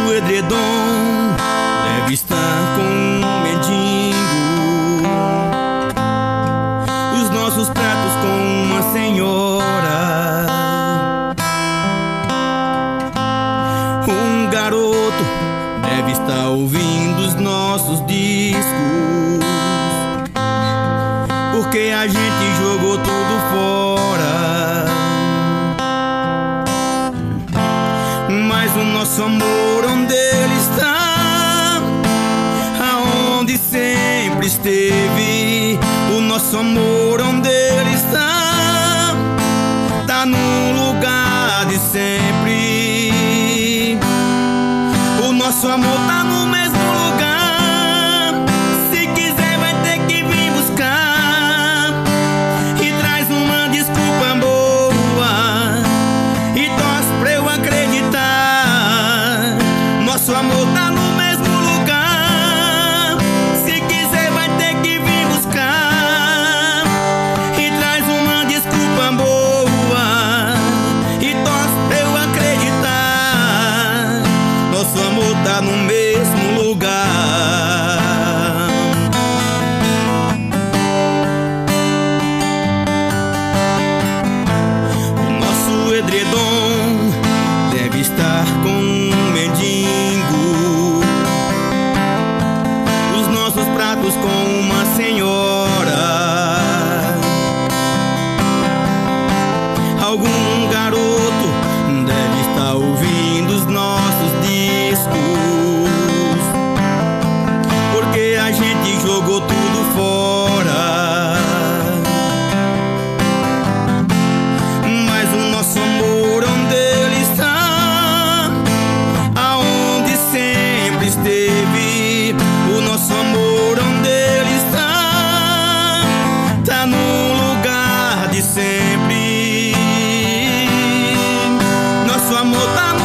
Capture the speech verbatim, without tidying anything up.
edredom deve estar com um mendigo, os nossos pratos com uma senhora, um garoto deve estar ouvindo os nossos discos, porque a gente jogou tudo fora. Mas o nosso amor, onde ele está? Aonde sempre esteve. O nosso amor, onde ele está? Tá no lugar de sempre. O nosso amor tá no mesmo lugar. Se quiser vai ter que vir buscar, e traz uma desculpa boa e torce pra eu acreditar. Nosso amor tá no mesmo lugar. Se quiser vai ter que vir buscar, e traz uma desculpa boa e torce pra eu acreditar. Nosso amor tá no mesmo lugar. O nosso edredom deve estar com um mendigo, os nossos pratos com uma senhora, algum garoto deve estar ouvindo os nossos discos, porque a gente jogou tudo fora. Mas o nosso amor, onde ele está? Aonde sempre esteve. O nosso amor, onde ele está? Tá no lugar de sempre. Nosso amor tá no